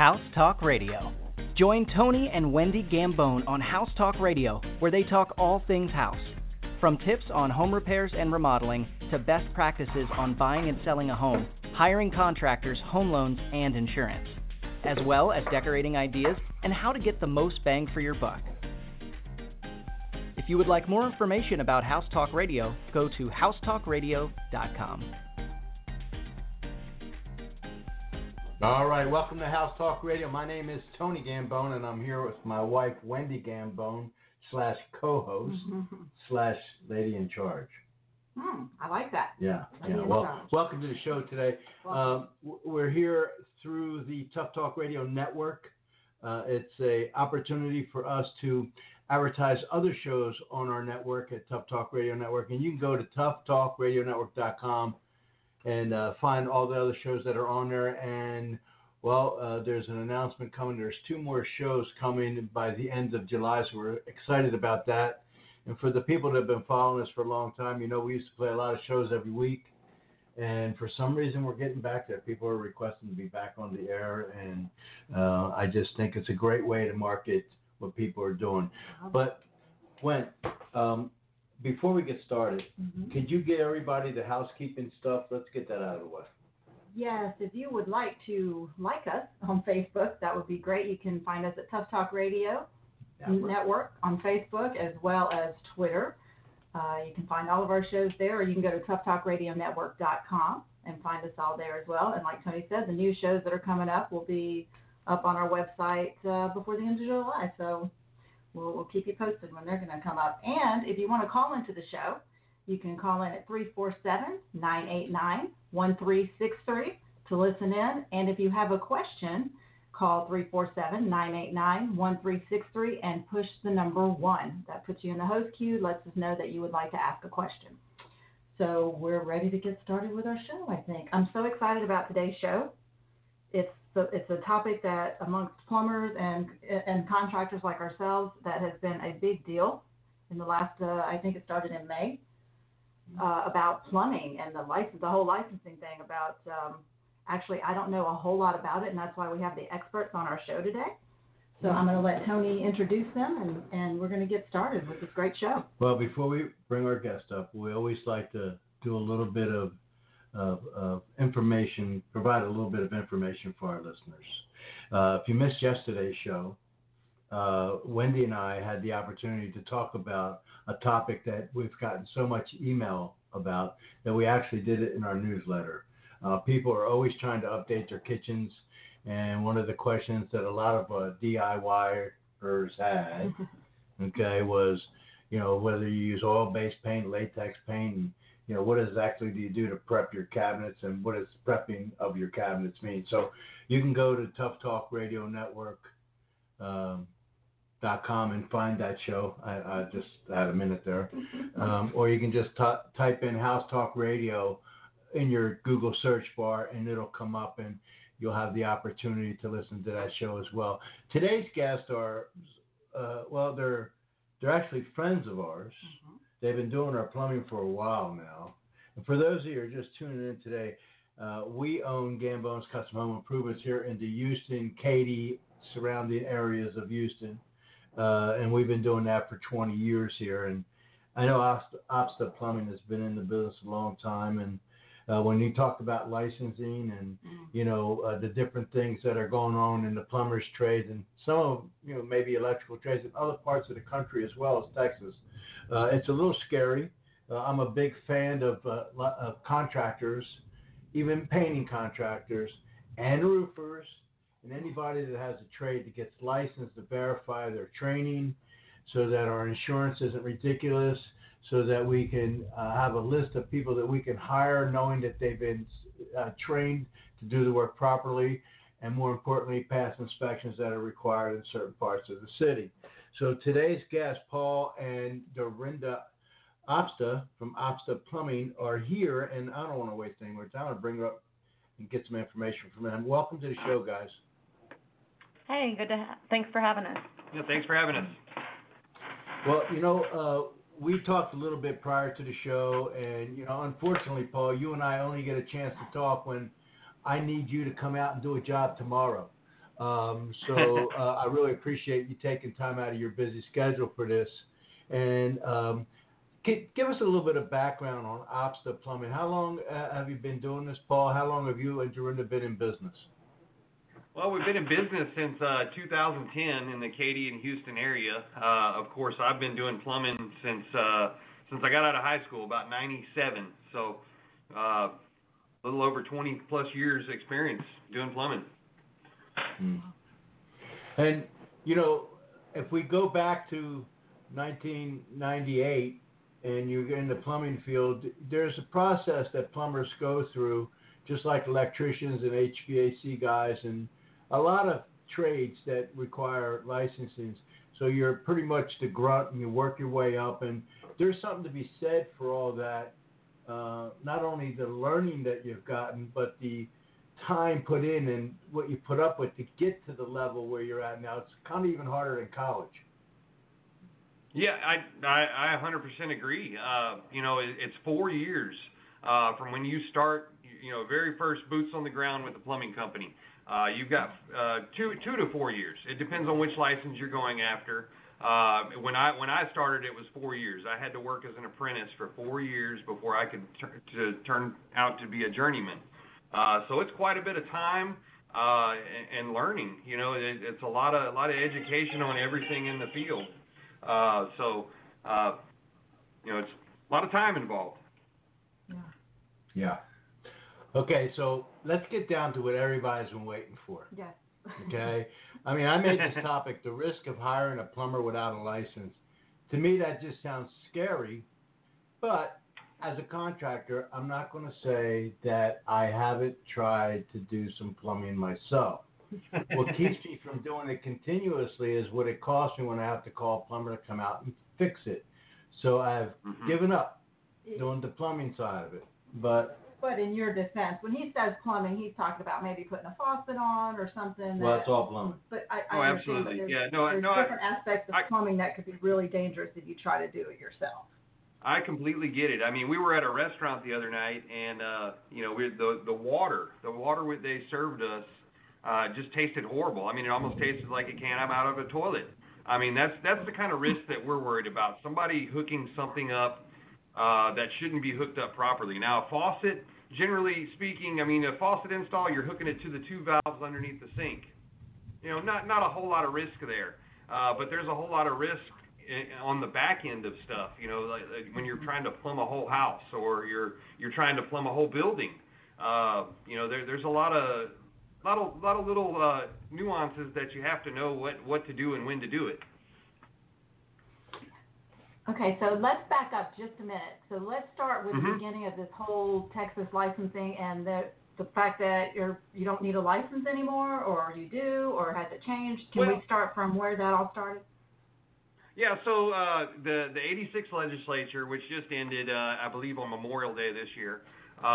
House Talk Radio. Join Tony and Wendy Gambone on House Talk Radio, where they talk all things house. From tips on home repairs and remodeling to best practices on buying and selling a home, hiring contractors, home loans, and insurance, as well as decorating ideas and how to get the most bang for your buck. If you would like more information about House Talk Radio, go to housetalkradio.com. All right, welcome to House Talk Radio. My name is Tony Gambone, and I'm here with my wife, Wendy Gambone, /co-host, /lady in charge. I like that. Yeah. Well, welcome to the show today. We're here through the Tough Talk Radio Network. It's an opportunity for us to advertise other shows on our network at Tough Talk Radio Network, and you can go to toughtalkradionetwork.com and find all the other shows that are on there. And, there's an announcement coming. There's 2 more shows coming by the end of July, so we're excited about that. And for the people that have been following us for a long time, you know we used to play a lot of shows every week. And for some reason, we're getting back there. People are requesting to be back on the air, and I just think it's a great way to market what people are doing. But, Gwen, before we get started, could you get everybody the housekeeping stuff? Let's get that out of the way. Yes, if you would like to like us on Facebook, that would be great. You can find us at Tough Talk Radio Network on Facebook as well as Twitter. You can find all of our shows there, or you can go to toughtalkradionetwork.com and find us all there as well. And like Tony said, the new shows that are coming up will be up on our website before the end of July. So we'll keep you posted when they're going to come up. And if you want to call into the show, you can call in at 347-989-1363 to listen in. And if you have a question, call 347-989-1363 and push the number 1. That puts you in the host queue, lets us know that you would like to ask a question. So we're ready to get started with our show, I think. I'm so excited about today's show. It's a topic that amongst plumbers and contractors like ourselves that has been a big deal in the last, I think it started in May, about plumbing and the whole licensing thing about, actually I don't know a whole lot about it, and that's why we have the experts on our show today. So I'm going to let Tony introduce them, and we're going to get started with this great show. Well, before we bring our guest up, we always like to do a little bit of information, provide a little bit of information for our listeners. If you missed yesterday's show, Wendy and I had the opportunity to talk about a topic that we've gotten so much email about that we actually did it in our newsletter. People are always trying to update their kitchens, and one of the questions that a lot of DIYers had, was, whether you use oil-based paint, latex paint, and what exactly do you do to prep your cabinets, and what does prepping of your cabinets mean? So you can go to toughtalkradionetwork.com and find that show. I just had a minute there. Or you can just type in House Talk Radio in your Google search bar, and it'll come up, and you'll have the opportunity to listen to that show as well. Today's guests are, they're actually friends of ours. They've been doing our plumbing for a while now. And for those of you who are just tuning in today, we own Gambone's Custom Home Improvements here in the Houston, Katy, surrounding areas of Houston. And we've been doing that for 20 years here. And I know Opsta Plumbing has been in the business a long time. And when you talk about licensing and, the different things that are going on in the plumber's trades and some of, maybe electrical trades in other parts of the country as well as Texas, it's a little scary. I'm a big fan of contractors, even painting contractors and roofers, and anybody that has a trade that gets licensed to verify their training so that our insurance isn't ridiculous, so that we can have a list of people that we can hire knowing that they've been trained to do the work properly, and more importantly, pass inspections that are required in certain parts of the city. So today's guests, Paul and Dorinda Opsta from Opsta Plumbing, are here, and I don't want to waste any more time. I'll bring her up and get some information from them. Welcome to the show, guys. Hey, thanks for having us. Yeah, thanks for having us. Well, we talked a little bit prior to the show, and, unfortunately, Paul, you and I only get a chance to talk when I need you to come out and do a job tomorrow. So I really appreciate you taking time out of your busy schedule for this. And give us a little bit of background on Opsta Plumbing. How long have you been doing this, Paul? How long have you and Dorinda been in business? Well, we've been in business since 2010 in the Katy and Houston area. Of course, I've been doing plumbing since I got out of high school, about '97. So a little over 20 plus years experience doing plumbing. And, if we go back to 1998 and you're in the plumbing field, there's a process that plumbers go through, just like electricians and HVAC guys and a lot of trades that require licensing. So you're pretty much the grunt and you work your way up, and there's something to be said for all that. Not only the learning that you've gotten, but the time put in and what you put up with to get to the level where you're at now. It's kind of even harder than college. Yeah, I 100% agree. It's 4 years from when you start, very first boots on the ground with the plumbing company. You've got 2 to 4 years. It depends on which license you're going after. When I started, it was 4 years. I had to work as an apprentice for 4 years before I could turn out to be a journeyman. So it's quite a bit of time and learning. It's a lot of education on everything in the field. So it's a lot of time involved. Yeah. Okay, so let's get down to what everybody's been waiting for. Yes. Okay? I mean, I made this topic, the risk of hiring a plumber without a license. To me, that just sounds scary, but as a contractor, I'm not going to say that I haven't tried to do some plumbing myself. What keeps me from doing it continuously is what it costs me when I have to call a plumber to come out and fix it. So I've given up doing the plumbing side of it. But in your defense, when he says plumbing, he's talking about maybe putting a faucet on or something. Well, it's all plumbing. But I absolutely. There's different aspects of plumbing that could be really dangerous if you try to do it yourself. I completely get it. I mean, we were at a restaurant the other night, and the water they served us just tasted horrible. I mean, it almost tasted like it came out of a toilet. I mean, that's the kind of risk that we're worried about. Somebody hooking something up that shouldn't be hooked up properly. Now, a faucet, generally speaking, I mean, a faucet install, you're hooking it to the 2 valves underneath the sink. Not a whole lot of risk there, but there's a whole lot of risk on the back end of stuff. Like when you're trying to plumb a whole house or you're trying to plumb a whole building. There's a lot of little nuances that you have to know what to do and when to do it. Okay, so let's back up just a minute. So let's start with the beginning of this whole Texas licensing and the fact that you don't need a license anymore, or you do, or has it changed? Can we start from where that all started? Yeah, so the 86 legislature, which just ended, I believe, on Memorial Day this year,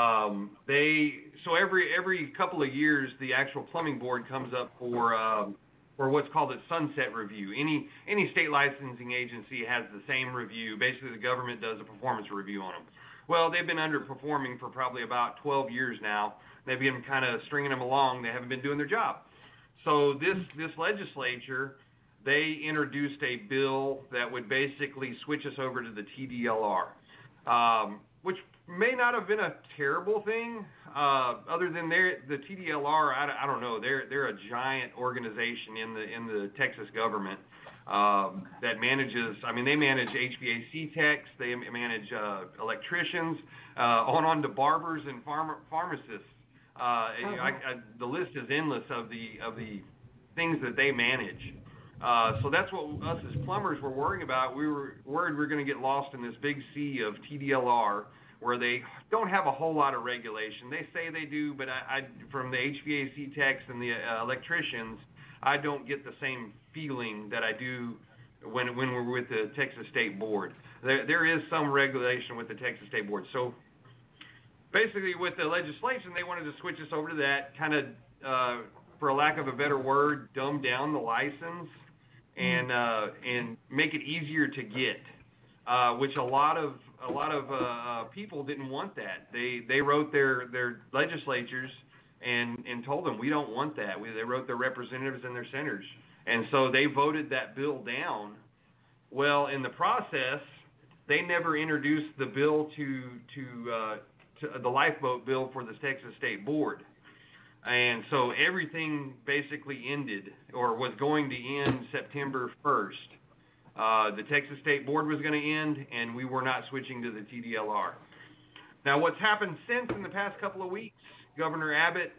every couple of years the actual plumbing board comes up for what's called a sunset review. Any state licensing agency has the same review. Basically, the government does a performance review on them. Well, they've been underperforming for probably about 12 years now. They've been kind of stringing them along. They haven't been doing their job. So this legislature, they introduced a bill that would basically switch us over to the TDLR, which may not have been a terrible thing, other than the TDLR. I don't know. They're a giant organization in the Texas government that manages. I mean, they manage HVAC techs. They manage electricians, on to barbers and pharmacists. The list is endless of the things that they manage. So that's what us as plumbers were worrying about. We were worried we were going to get lost in this big sea of TDLR, where they don't have a whole lot of regulation. They say they do, but I from the HVAC techs and the electricians, I don't get the same feeling that I do when we're with the Texas State Board. There is some regulation with the Texas State Board. So basically with the legislation, they wanted to switch us over to that, kind of, for a lack of a better word, dumb down the license and make it easier to get, which a lot of people didn't want that. They wrote their legislatures and told them we don't want that. They wrote their representatives and their senators, and so they voted that bill down. Well, in the process, they never introduced the bill to the lifeboat bill for the Texas State Board, and so everything basically ended, or was going to end September 1st. The Texas State Board was going to end, and we were not switching to the TDLR. Now, what's happened since in the past couple of weeks? Governor Abbott,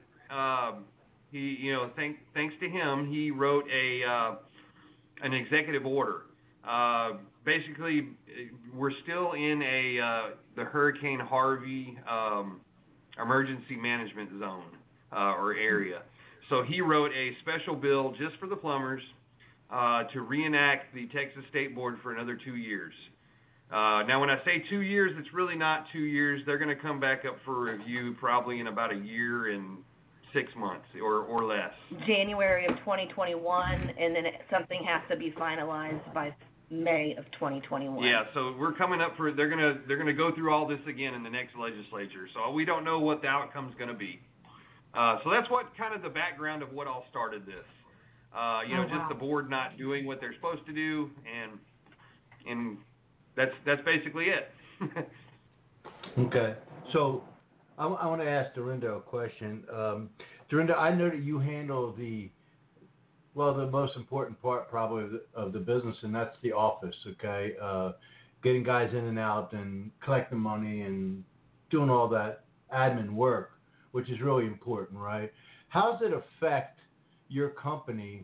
thanks to him, he wrote an executive order. Basically, we're still in the Hurricane Harvey emergency management zone or area. So he wrote a special bill just for the plumbers to reenact the Texas State Board for another 2 years. Now, when I say 2 years, it's really not 2 years. They're going to come back up for review probably in about a year and 6 months or less. January of 2021, and then something has to be finalized by May of 2021. Yeah, so we're coming up for. They're gonna go through all this again in the next legislature. So we don't know what the outcome's going to be. So that's what kind of the background of what all started this. Just the board not doing what they're supposed to do, and that's basically it. Okay. So I want to ask Dorinda a question. Dorinda, I know that you handle the most important part probably of the business, and that's the office, okay? Getting guys in and out and collecting money and doing all that admin work, which is really important, right? How does it affect your company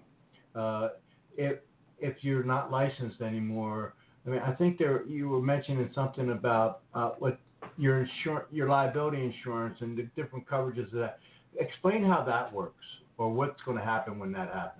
if you're not licensed anymore? I mean, I think you were mentioning something about what your liability insurance and the different coverages of that. Explain how that works, or what's going to happen when that happens.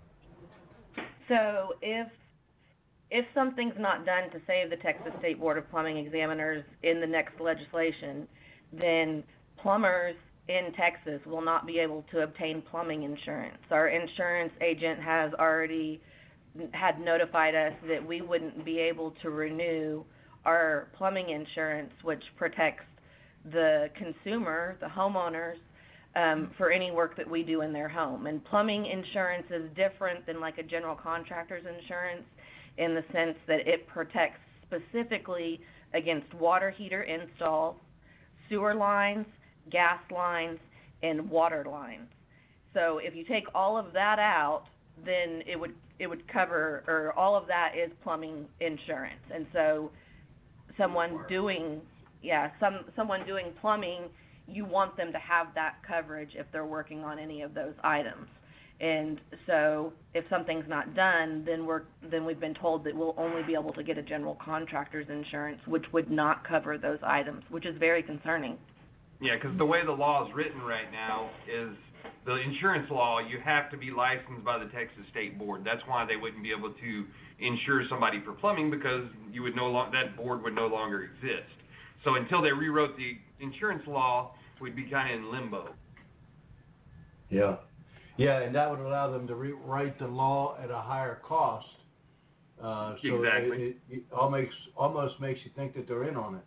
So if something's not done to save the Texas State Board of Plumbing Examiners in the next legislation, then plumbers in Texas will not be able to obtain plumbing insurance. Our insurance agent has already had notified us that we wouldn't be able to renew our plumbing insurance, which protects the consumer, the homeowners, for any work that we do in their home. And plumbing insurance is different than like a general contractor's insurance in the sense that it protects specifically against water heater installs, sewer lines, gas lines, and water lines. So if you take all of that out, then it would cover, or all of that is plumbing insurance. And so someone doing plumbing, you want them to have that coverage if they're working on any of those items. And so if something's not done, then we've been told that we'll only be able to get a general contractor's insurance, which would not cover those items, which is very concerning. Yeah, because the way the law is written right now is the insurance law, you have to be licensed by the Texas State Board. That's why they wouldn't be able to insure somebody for plumbing, because that board would no longer exist. So until they rewrote the insurance law, we'd be kind of in limbo. Yeah. Yeah, and that would allow them to rewrite the law at a higher cost. So exactly. It almost makes you think that they're in on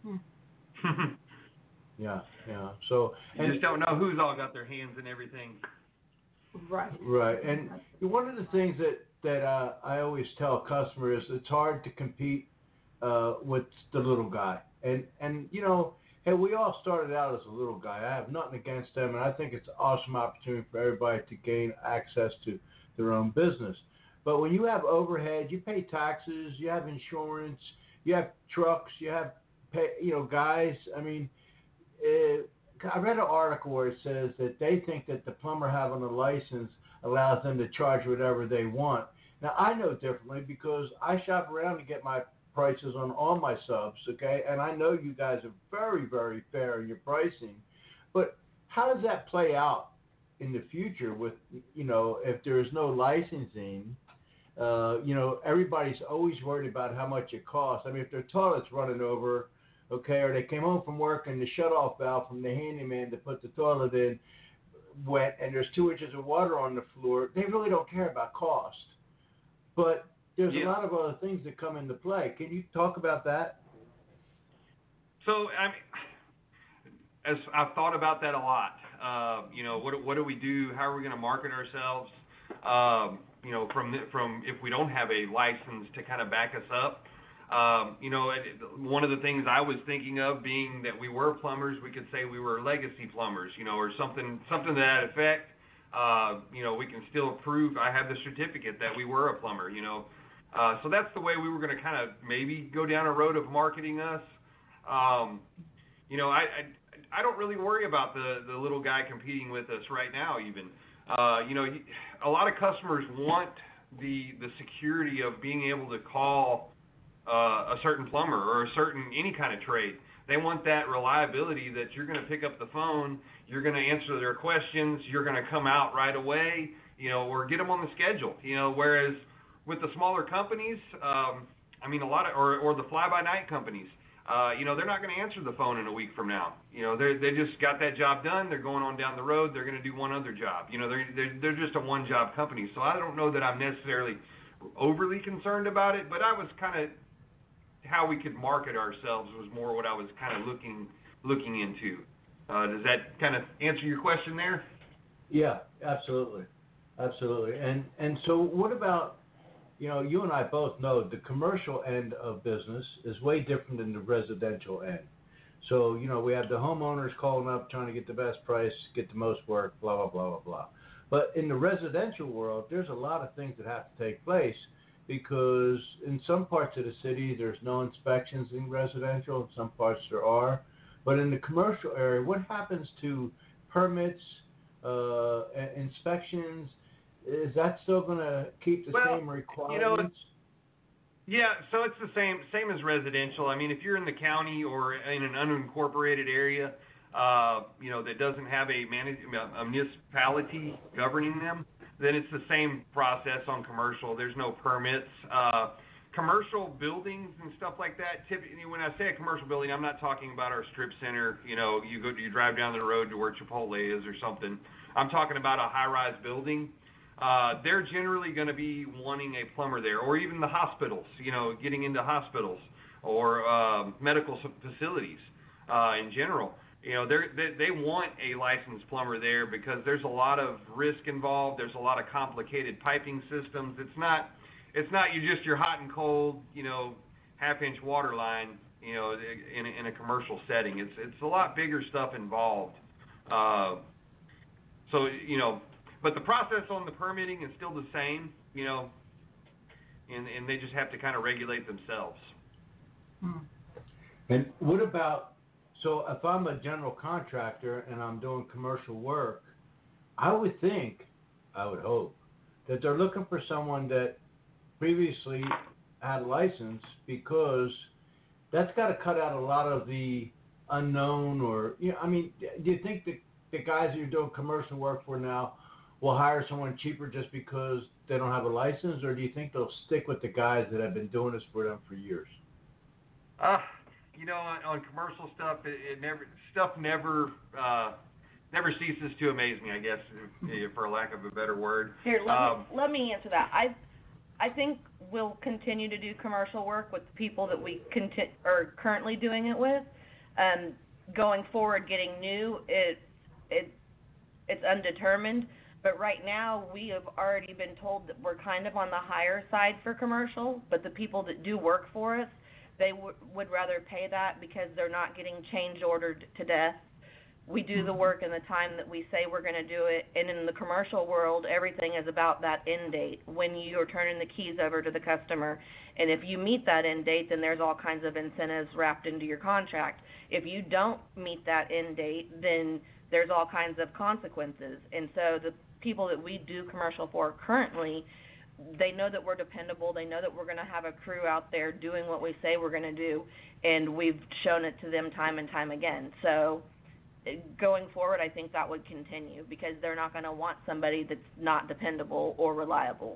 it. Yeah. So you just don't know who's all got their hands in everything. Right. And one of the things that I always tell customers, it's hard to compete with the little guy. And hey, we all started out as a little guy. I have nothing against them, and I think it's an awesome opportunity for everybody to gain access to their own business. But when you have overhead, you pay taxes, you have insurance, you have trucks, you have guys. I mean, I read an article where it says that they think that the plumber having a license allows them to charge whatever they want. Now, I know differently because I shop around to get my prices on all my subs, okay? And I know you guys are very, very fair in your pricing. But how does that play out in the future with, if there is no licensing? Everybody's always worried about how much it costs. I mean, if their toilet's running over, okay, or they came home from work and the shutoff valve from the handyman to put the toilet in wet and there's 2 inches of water on the floor, they really don't care about cost. But there's a lot of other things that come into play. Can you talk about that? So, I've thought about that a lot. What do we do? How are we going to market ourselves? From if we don't have a license to kind of back us up. One of the things I was thinking of being that we were plumbers, we could say we were legacy plumbers, or something to that effect. We can still prove I have the certificate that we were a plumber, So that's the way we were going to kind of maybe go down a road of marketing us. I don't really worry about the little guy competing with us right now even. A lot of customers want the security of being able to call a certain plumber or any kind of trade. They want that reliability that you're going to pick up the phone, you're going to answer their questions, you're going to come out right away, or get them on the schedule. Whereas with the smaller companies, a lot of or the fly-by-night companies, they're not going to answer the phone in a week from now. They just got that job done. They're going on down the road. They're going to do one other job. They're just a one-job company. So I don't know that I'm necessarily overly concerned about it, but I was kind of how we could market ourselves was more what I was kind of looking into. Does that kind of answer your question there? Yeah, absolutely. And so what about, you and I both know the commercial end of business is way different than the residential end. So, we have the homeowners calling up trying to get the best price, get the most work, blah, blah, blah, blah, blah. But in the residential world, there's a lot of things that have to take place because in some parts of the city, there's no inspections in residential. In some parts there are. But in the commercial area, what happens to permits, inspections? Is that still going to keep the same requirements? Yeah, so it's the same as residential. I mean, if you're in the county or in an unincorporated area, that doesn't have a municipality governing them, then it's the same process on commercial. There's no permits. Commercial buildings and stuff like that. Typically, when I say a commercial building, I'm not talking about our strip center. You drive down the road to where Chipotle is or something. I'm talking about a high-rise building. They're generally going to be wanting a plumber there, or even the hospitals, getting into hospitals or medical facilities in general. They want a licensed plumber there because there's a lot of risk involved. There's a lot of complicated piping systems. It's not your hot and cold, half-inch water line, in a commercial setting. It's a lot bigger stuff involved. But the process on the permitting is still the same, and they just have to kind of regulate themselves. And what about, so if I'm a general contractor and I'm doing commercial work, I would hope, that they're looking for someone that previously had a license, because that's got to cut out a lot of the unknown or, do you think the guys you're doing commercial work for now will hire someone cheaper just because they don't have a license, or do you think they'll stick with the guys that have been doing this for them for years? On commercial stuff, stuff never ceases to amaze me, I guess, for lack of a better word. Here, let me answer that. I think we'll continue to do commercial work with the people that we are currently doing it with. Going forward, getting new, it's undetermined. But right now, we have already been told that we're kind of on the higher side for commercial, but the people that do work for us, they would rather pay that because they're not getting change ordered to death. We do the work in the time that we say we're going to do it, and in the commercial world, everything is about that end date, when you're turning the keys over to the customer. And if you meet that end date, then there's all kinds of incentives wrapped into your contract. If you don't meet that end date, then there's all kinds of consequences. And so the people that we do commercial for currently, they know that we're dependable. They know that we're going to have a crew out there doing what we say we're going to do, and we've shown it to them time and time again. So going forward, I think that would continue because they're not going to want somebody that's not dependable or reliable.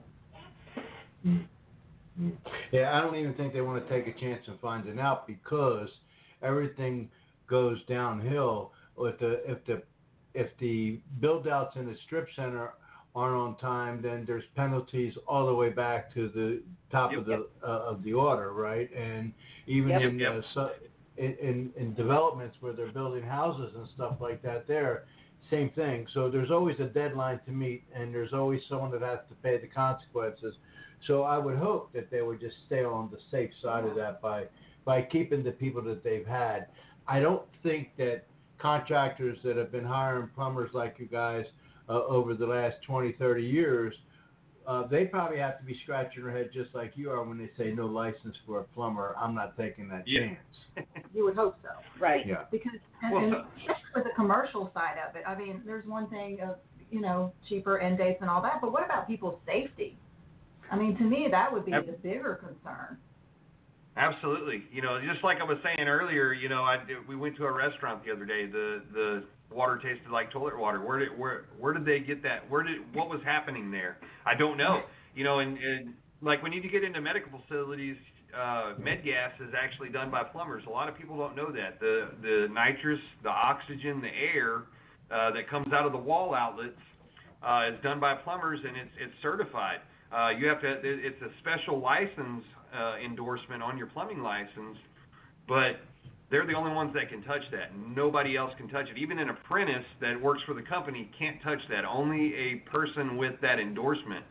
Yeah, I don't even think they want to take a chance of finding out, because everything goes downhill if the build-outs in the strip center aren't on time, then there's penalties all the way back to the top of the order, right? And even in developments where they're building houses and stuff like that, there, same thing. So there's always a deadline to meet, and there's always someone that has to pay the consequences. So I would hope that they would just stay on the safe side of that by keeping the people that they've had. I don't think that contractors that have been hiring plumbers like you guys over the last 20, 30 years, they probably have to be scratching their head just like you are when they say no license for a plumber. I'm not taking that chance. You would hope so. Right. Yeah. Because, and with the commercial side of it, I mean, there's one thing of, cheaper end dates and all that, but what about people's safety? I mean, to me, that would be the bigger concern. Absolutely. Just like I was saying earlier, we went to a restaurant the other day. The water tasted like toilet water. Where did they get that? What was happening there? I don't know. And like when you get into medical facilities, med gas is actually done by plumbers. A lot of people don't know that. The nitrous, the oxygen, the air that comes out of the wall outlets is done by plumbers, and it's certified. You have to. It's a special license endorsement on your plumbing license, but they're the only ones that can touch that. Nobody else can touch it. Even an apprentice that works for the company can't touch that. Only a person with that endorsement.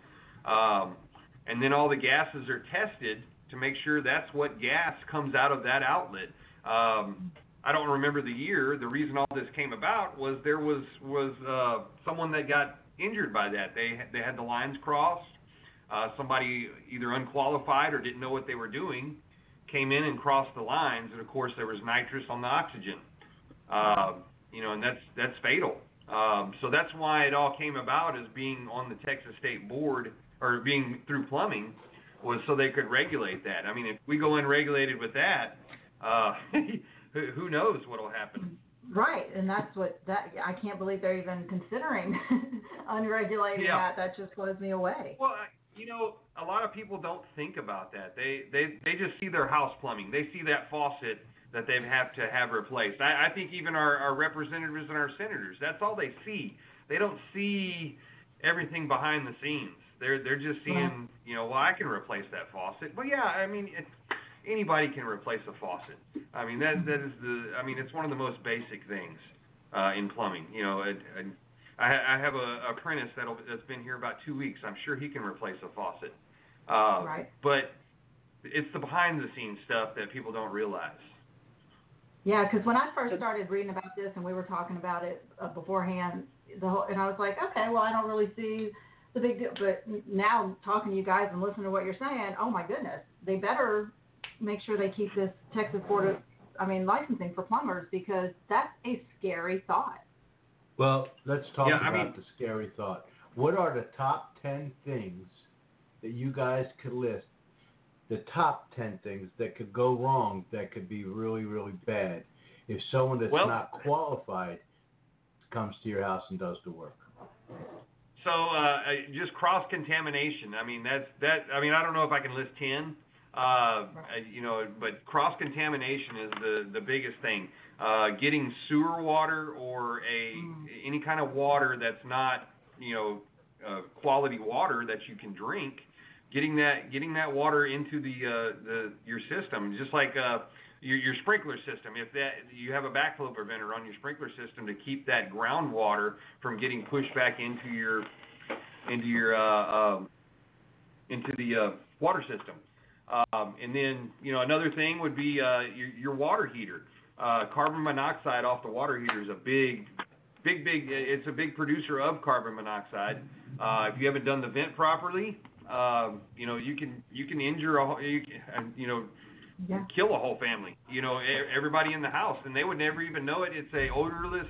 And then all the gases are tested to make sure that's what gas comes out of that outlet. I don't remember the year. The reason all this came about was there was someone that got injured by that. They had the lines crossed. Somebody either unqualified or didn't know what they were doing came in and crossed the lines, and of course there was nitrous on the oxygen. And that's fatal. So that's why it all came about as being on the Texas State Board, or being through plumbing, was so they could regulate that. I mean, if we go unregulated with that, who knows what will happen. Right, and I can't believe they're even considering unregulated that. That just blows me away. Well, a lot of people don't think about that. They just see their house plumbing. They see that faucet that they have to have replaced. I think even our representatives and our senators, that's all they see. They don't see everything behind the scenes. They're just seeing, I can replace that faucet. Well, yeah, I mean, anybody can replace a faucet. I mean, it's one of the most basic things in plumbing. I have a apprentice that's been here about 2 weeks. I'm sure he can replace a faucet. Right. But it's the behind-the-scenes stuff that people don't realize. Yeah, because when I first started reading about this and we were talking about it beforehand, and I was like, okay, well, I don't really see the big deal. But now talking to you guys and listening to what you're saying, oh my goodness, they better make sure they keep this Texas Board of, licensing for plumbers, because that's a scary thought. Well, let's talk about the scary thought. What are the top 10 things that you guys could list? The top 10 things that could go wrong, that could be really, really bad, if someone that's not qualified comes to your house and does the work. So just cross-contamination. I mean, I don't know if I can list 10, but cross-contamination is the biggest thing. Getting sewer water or any kind of water that's not, quality water that you can drink, getting that water into your system, just like your sprinkler system. If you have a backflow preventer on your sprinkler system to keep that groundwater from getting pushed back into the water system. And then, another thing would be your water heater. Carbon monoxide off the water heater is a big, it's a big producer of carbon monoxide. If you haven't done the vent properly, you can injure kill a whole family, everybody in the house, and they would never even know it. It's a odorless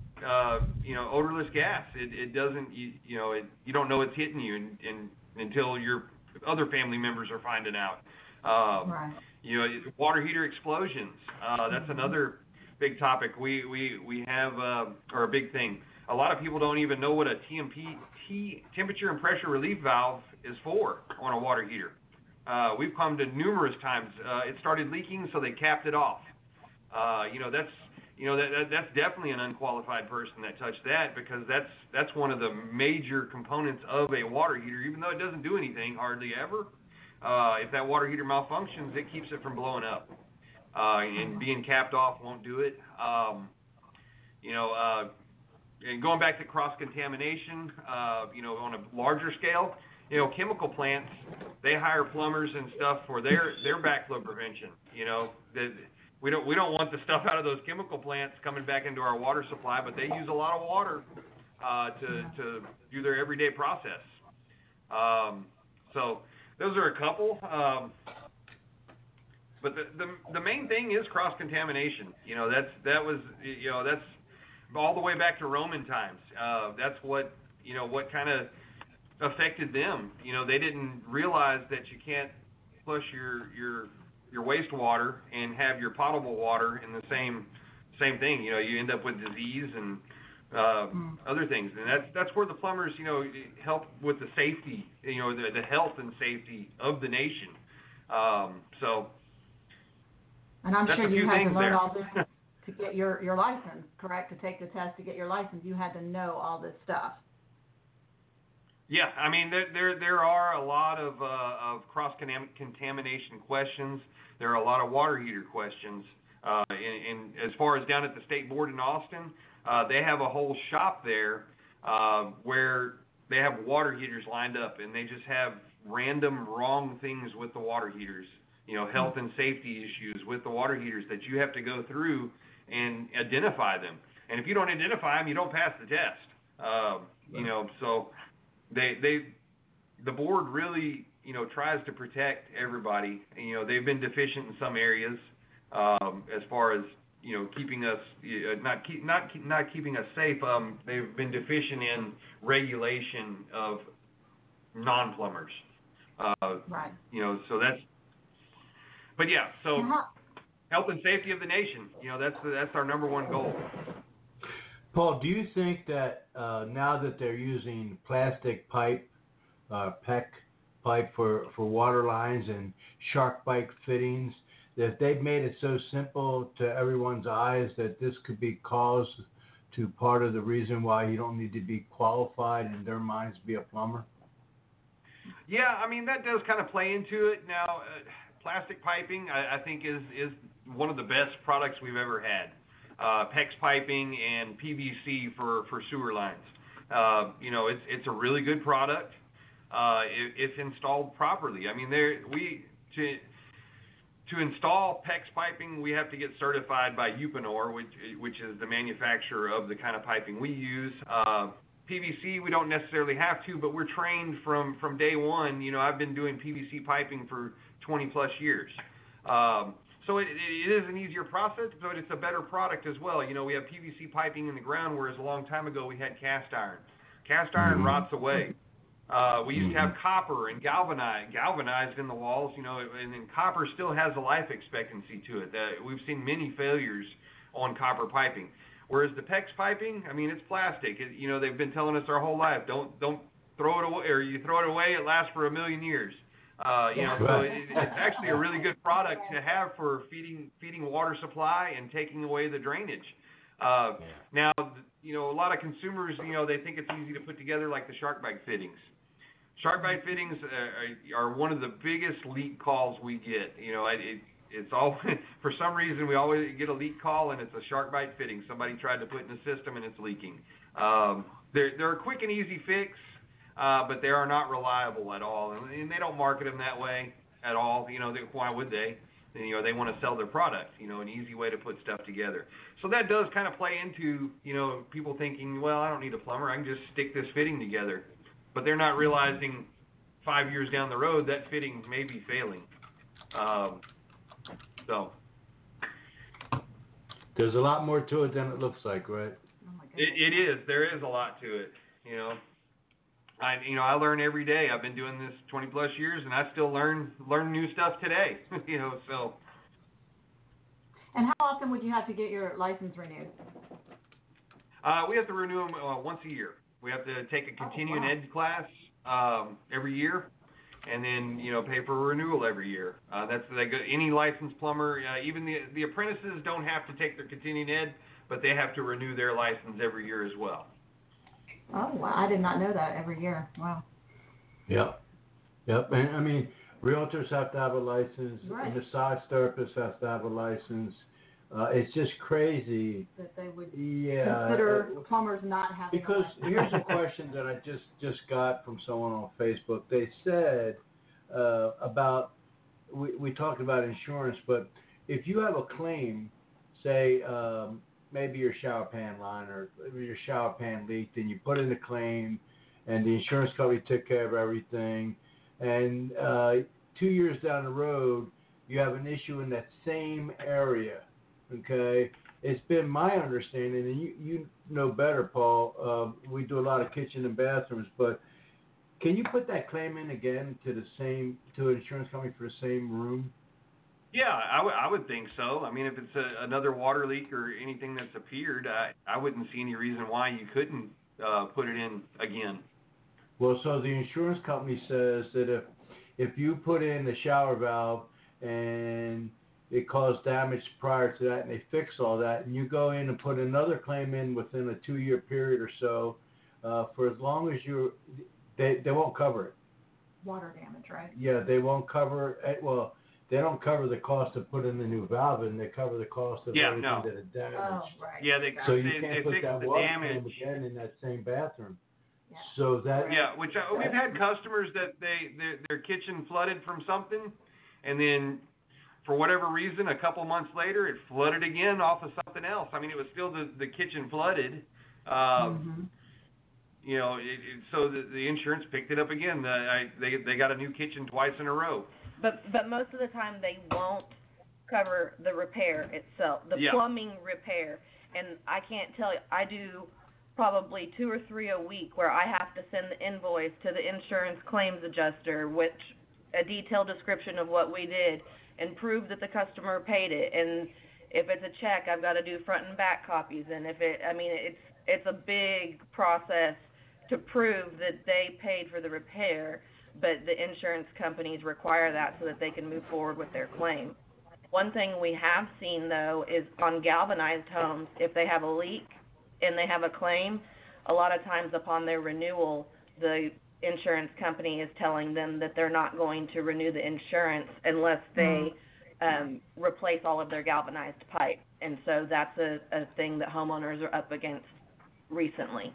gas. It doesn't, you don't know it's hitting you until your other family members are finding out. Right. Water heater explosions. That's another big topic. We have, or a big thing. A lot of people don't even know what a temperature and pressure relief valve is for on a water heater. We've come to numerous times. It started leaking, so they capped it off. That's definitely an unqualified person that touched that, because that's one of the major components of a water heater. Even though it doesn't do anything hardly ever, if that water heater malfunctions, it keeps it from blowing up. And being capped off won't do it. and going back to cross-contamination, on a larger scale, chemical plants, they hire plumbers and stuff for their backflow prevention. We don't want the stuff out of those chemical plants coming back into our water supply, but they use a lot of water to do their everyday process. So those are a couple. But the main thing is cross-contamination. That's all the way back to Roman times. That's what kind of affected them. They didn't realize that you can't flush your wastewater and have your potable water in the same thing. You end up with disease and other things, and that's where the plumbers, help with the safety, the health and safety of the nation. And I'm sure you had to learn all this there. to get your license, correct? To take the test to get your license, you had to know all this stuff. Yeah, I mean there are a lot of cross-contamination questions. There are a lot of water heater questions. And as far as down at the state board in Austin, they have a whole shop there where they have water heaters lined up, and they just have random wrong things with the water heaters. Health and safety issues with the water heaters that you have to go through and identify them. And if you don't identify them, you don't pass the test. So the board really, tries to protect everybody. They've been deficient in some areas as far as keeping us not keeping us safe. They've been deficient in regulation of non-plumbers. Right. So that's. But yeah, so health and safety of the nation, that's our number one goal. Paul, do you think that now that they're using plastic pipe, PEX pipe for water lines and shark bite fittings, that they've made it so simple to everyone's eyes that this could be cause to part of the reason why you don't need to be qualified in their minds to be a plumber? Yeah, I mean, that does kind of play into it. Now, plastic piping, I think, is one of the best products we've ever had. PEX piping and PVC for sewer lines. It's a really good product if installed properly. I mean, to install PEX piping, we have to get certified by Uponor, which is the manufacturer of the kind of piping we use. PVC, we don't necessarily have to, but we're trained from day one. I've been doing PVC piping for 20 plus years. So it is an easier process, but it's a better product as well. We have PVC piping in the ground, whereas a long time ago we had cast iron. Cast iron rots away. We used to have copper and galvanized in the walls, and then copper still has a life expectancy to it. We've seen many failures on copper piping. Whereas the PEX piping, I mean, it's plastic. They've been telling us our whole life, don't throw it away, or you throw it away, it lasts for 1,000,000 years. So it's actually a really good product to have for feeding water supply and taking away the drainage. Now, a lot of consumers, they think it's easy to put together like the shark bite fittings. Shark bite fittings are one of the biggest leak calls we get. It's all for some reason we always get a leak call and it's a shark bite fitting. Somebody tried to put in the system and it's leaking. They're a quick and easy fix, but they are not reliable at all, and they don't market them that way at all. Why would they? They want to sell their product. An easy way to put stuff together. So that does kind of play into people thinking, well, I don't need a plumber. I can just stick this fitting together, but they're not realizing 5 years down the road that fitting may be failing. So there's a lot more to it than it looks like, right? Oh my goodness. It is. There is a lot to it. I learn every day. I've been doing this 20 plus years, and I still learn new stuff today. So. And how often would you have to get your license renewed? We have to renew them once a year. We have to take a continuing ed class every year, and then pay for a renewal every year. Any licensed plumber, even the apprentices don't have to take their continuing ed, but they have to renew their license every year as well. Oh, wow. I did not know that every year. Wow. Yep. And I mean, realtors have to have a license. Right. A massage therapist has to have a license. It's just crazy. That they would Yeah. consider plumbers not having. Because here's a question that I just got from someone on Facebook. They said about we talked about insurance, but if you have a claim, say maybe your shower pan line or your shower pan leaked, and you put in a claim, and the insurance company took care of everything, and 2 years down the road you have an issue in that same area. Okay, it's been my understanding, and you know better, Paul. We do a lot of kitchen and bathrooms, but can you put that claim in again to an insurance company for the same room? Yeah, I would think so. I mean, if it's another water leak or anything that's appeared, I wouldn't see any reason why you couldn't put it in again. Well, so the insurance company says that if you put in the shower valve and it caused damage prior to that, and they fix all that, and you go in and put another claim in within a 2-year period or so, for as long as they won't cover it. Water damage, right? Yeah, they won't cover it. Well, they don't cover the cost of putting the new valve in. They cover the cost of everything that it damaged. Oh, right. Yeah, so you they can't put fix that the water damage claim again in that same bathroom. Yeah. So that which we've had customers that their kitchen flooded from something, and then for whatever reason, a couple months later, it flooded again off of something else. I mean, it was still the kitchen flooded. You know, so the insurance picked it up again. They got a new kitchen twice in a row. But most of the time they won't cover the repair itself, the plumbing repair. And I can't tell you, I do probably 2 or 3 a week where I have to send the invoice to the insurance claims adjuster, which a detailed description of what we did, and prove that the customer paid it. And if it's a check, I've got to do front and back copies. And it's a big process to prove that they paid for the repair, but the insurance companies require that so that they can move forward with their claim. One thing we have seen, though, is on galvanized homes, if they have a leak and they have a claim, a lot of times upon their renewal, the insurance company is telling them that they're not going to renew the insurance unless they replace all of their galvanized pipe. And so that's a thing that homeowners are up against recently.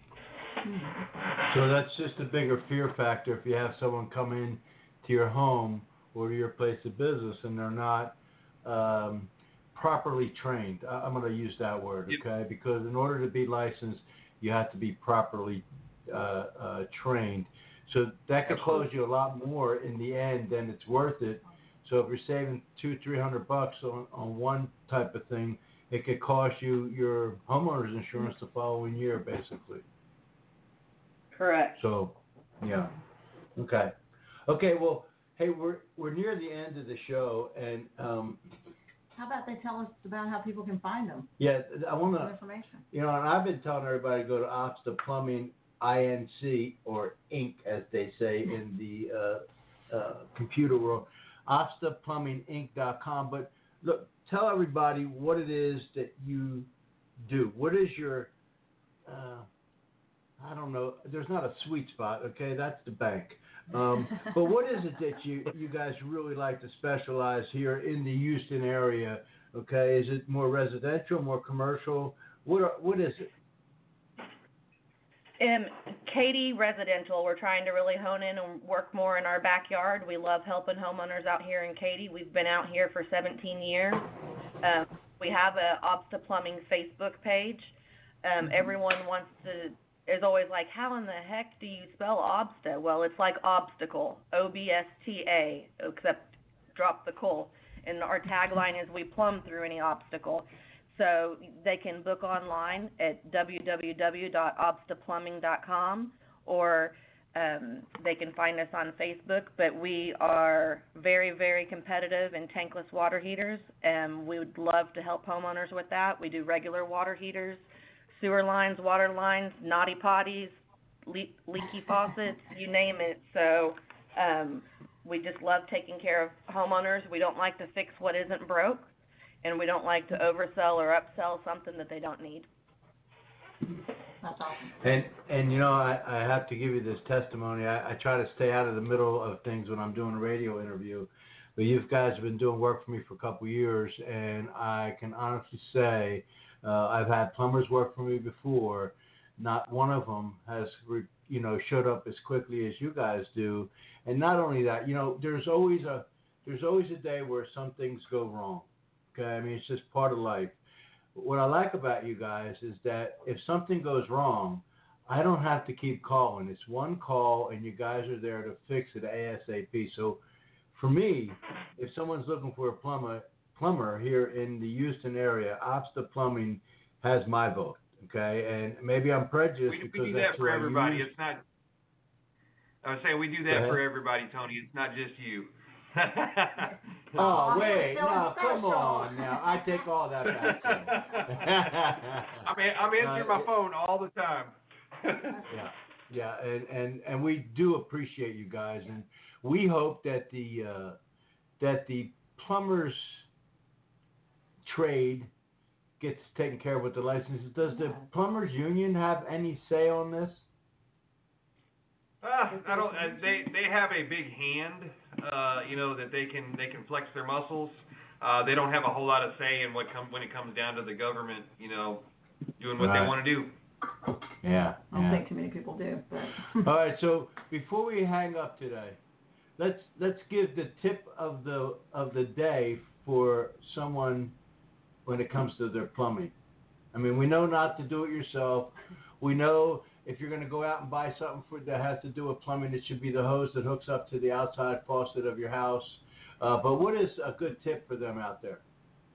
So that's just a bigger fear factor if you have someone come in to your home or to your place of business and they're not properly trained. I'm going to use that word, okay? Because in order to be licensed, you have to be properly trained. So that could cost you a lot more in the end than it's worth it. So if you're saving $200-300 on one type of thing, it could cost you your homeowner's insurance the following year, basically. Correct. So, yeah. Okay. Well, hey, we're near the end of the show, and how about they tell us about how people can find them? Yeah, I want to. Information. You know, and I've been telling everybody to go to Obsta Plumbing Inc. or Inc. as they say in the computer world, ObstaPlumbingInc.com. But look, tell everybody what it is that you do. What is your I don't know. There's not a sweet spot, okay? That's the bank. But what is it that you guys really like to specialize here in the Houston area? Okay, is it more residential, more commercial? What is it? Katy residential. We're trying to really hone in and work more in our backyard. We love helping homeowners out here in Katy. We've been out here for 17 years. We have a Obsta Plumbing Facebook page. Everyone is always like, how in the heck do you spell Obsta? Well, it's like obstacle, O-B-S-T-A, except drop the "col." And our tagline is, we plumb through any obstacle. So they can book online at www.obstaplumbing.com, or they can find us on Facebook. But we are very, very competitive in tankless water heaters, and we would love to help homeowners with that. We do regular water heaters, sewer lines, water lines, naughty potties, leaky faucets, you name it. So we just love taking care of homeowners. We don't like to fix what isn't broke, and we don't like to oversell or upsell something that they don't need. That's awesome. And you know, I have to give you this testimony. I try to stay out of the middle of things when I'm doing a radio interview. But you guys have been doing work for me for a couple of years, and I can honestly say I've had plumbers work for me before. Not one of them has, showed up as quickly as you guys do. And not only that, there's always a day where some things go wrong. Okay, I mean, it's just part of life. What I like about you guys is that if something goes wrong, I don't have to keep calling. It's one call, and you guys are there to fix it ASAP. So for me, if someone's looking for a plumber here in the Houston area, OBSTA Plumbing has my vote. Okay, and maybe I'm prejudiced we because do that's that for everybody. Use. It's not. I was saying we do that for everybody, Tony. It's not just you. Oh wait, no, come on now. I take all that back. I'm answering my phone all the time. Yeah, and we do appreciate you guys, and we hope that the plumbers trade gets taken care of with the licenses. Does the plumbers union have any say on this? I don't. They have a big hand, that they can flex their muscles. They don't have a whole lot of say in when it comes down to the government, doing what they want to do. Yeah. I don't think too many people do. But. All right. So before we hang up today, let's give the tip of the day for someone when it comes to their plumbing. I mean, we know not to do it yourself. We know if you're going to go out and buy something that has to do with plumbing, it should be the hose that hooks up to the outside faucet of your house. But what is a good tip for them out there?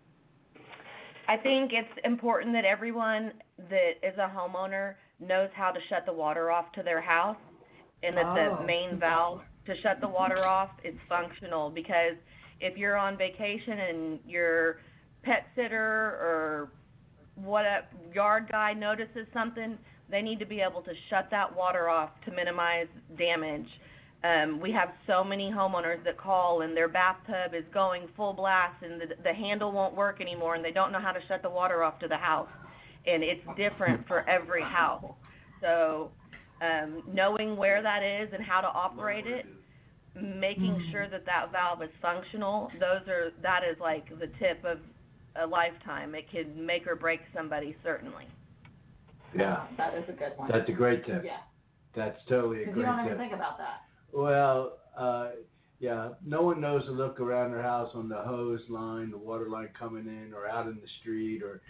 I think it's important that everyone that is a homeowner knows how to shut the water off to their house, and that the main valve to shut the water off is functional, because if you're on vacation and your pet sitter or what a yard guy notices something, they need to be able to shut that water off to minimize damage. We have so many homeowners that call and their bathtub is going full blast and the handle won't work anymore and they don't know how to shut the water off to the house. And it's different for every house. So knowing where that is and how to operate it, making sure that valve is functional, that is like the tip of a lifetime. It can make or break somebody, certainly. Yeah. That is a good one. That's a great tip. Yeah. That's totally a great tip. Because you don't ever think about that. Well, no one knows to look around their house on the hose line, the water line coming in, or out in the street, or,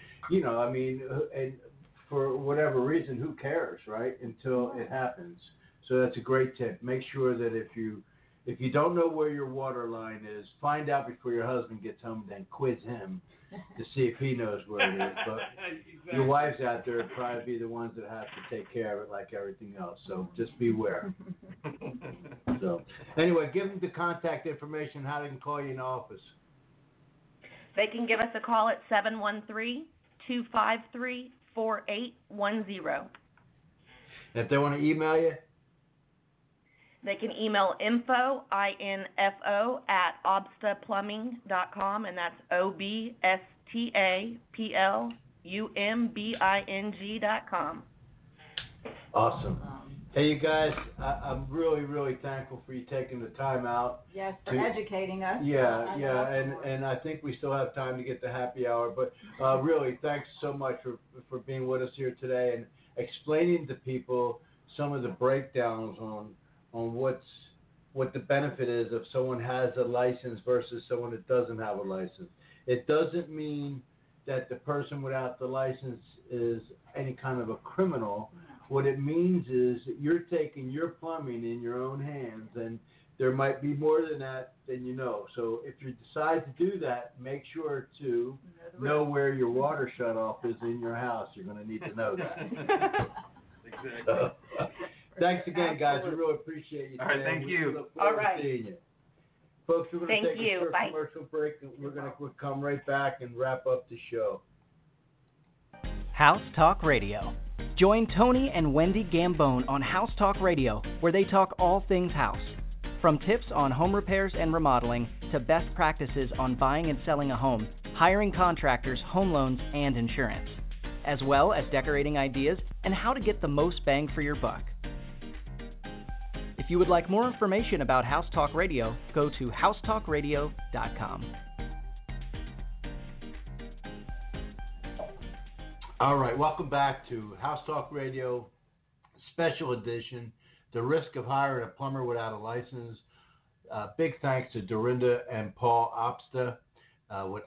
and for whatever reason, who cares, right, until it happens. So that's a great tip. Make sure that if you don't know where your water line is, find out before your husband gets home, then quiz him to see if he knows where it is. But exactly. Your wives out there would probably be the ones that have to take care of it like everything else. So just beware. So anyway, give them the contact information, how they can call you in the office. They can give us a call at 713-253-4810. If they want to email you? They can email info, I-N-F-O, at obstaplumbing.com, and that's obstaplumbing.com. Awesome. Hey, you guys, I'm really, really thankful for you taking the time out. Yes, for educating us. Yeah, and I think we still have time to get the happy hour, but really, thanks so much for being with us here today and explaining to people some of the breakdowns on what the benefit is if someone has a license versus someone that doesn't have a license. It doesn't mean that the person without the license is any kind of a criminal. What it means is that you're taking your plumbing in your own hands, and there might be more than that than you know. So if you decide to do that, make sure to know where your water shutoff is in your house. You're going to need to know that. Exactly. Thanks again, guys. We really appreciate you today. All right, thank you. We look forward to seeing you. Folks, we're going to take a short Bye. commercial break, and we'll come right back and wrap up the show. House Talk Radio. Join Tony and Wendy Gambone on House Talk Radio, where they talk all things house. From tips on home repairs and remodeling to best practices on buying and selling a home, hiring contractors, home loans, and insurance, as well as decorating ideas and how to get the most bang for your buck. If If you would like more information about House Talk Radio, go to housetalkradio.com. All right, welcome back to House Talk Radio, special edition, The Risk of Hiring a Plumber Without a License. Big thanks to Dorinda and Paul Opsta with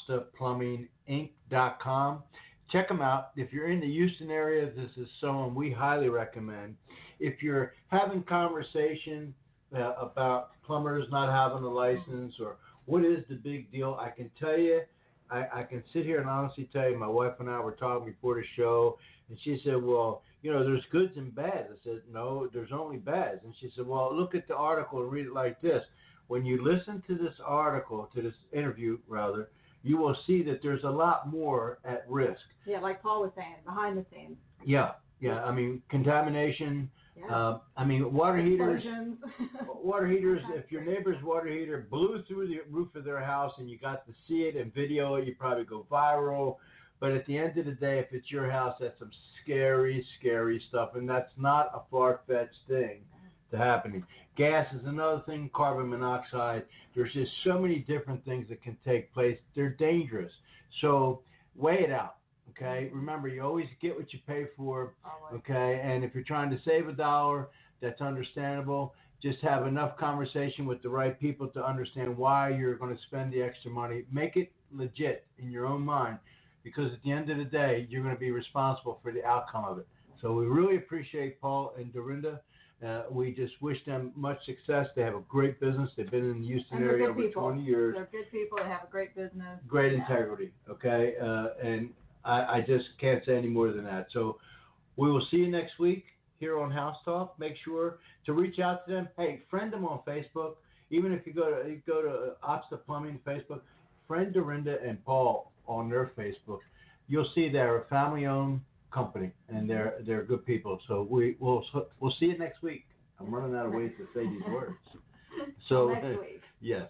OpstaPlumbingInc.com. Check them out. If you're in the Houston area, this is someone we highly recommend. If you're having conversation about plumbers not having a license or what is the big deal, I can tell you, I can sit here and honestly tell you, my wife and I were talking before the show, and she said, well, you know, there's goods and bads. I said, no, there's only bads. And she said, well, look at the article and read it like this. When you listen to this article, to this interview, rather, you will see that there's a lot more at risk. Yeah, like Paul was saying, behind the scenes. Yeah. I mean, contamination. Yeah. Water heaters. Water heaters. If your neighbor's water heater blew through the roof of their house and you got to see it and video it, you probably go viral. But at the end of the day, if it's your house, that's some scary, scary stuff, and that's not a far-fetched thing to happening. Gas is another thing, carbon monoxide. There's just so many different things that can take place. They're dangerous. So weigh it out, okay? Remember, you always get what you pay for, okay? And if you're trying to save $1, that's understandable. Just have enough conversation with the right people to understand why you're going to spend the extra money. Make it legit in your own mind, because at the end of the day, you're going to be responsible for the outcome of it. So we really appreciate Paul and Dorinda. We just wish them much success. They have a great business. They've been in the Houston area over 20 years. They're good people. They have a great business. Great integrity, okay? And I just can't say any more than that. So we will see you next week here on House Talk. Make sure to reach out to them. Hey, friend them on Facebook. Even if you go to Opsta Plumbing Facebook, friend Dorinda and Paul on their Facebook. You'll see they're a family-owned company, and they're good people. So we'll see you next week. I'm running out of ways to say these words. So next week. Yes.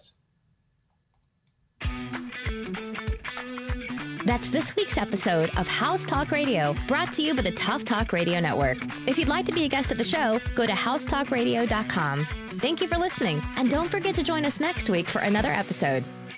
That's this week's episode of House Talk Radio, brought to you by the Tough Talk Radio Network. If you'd like to be a guest at the show, go to housetalkradio.com. Thank you for listening, and don't forget to join us next week for another episode.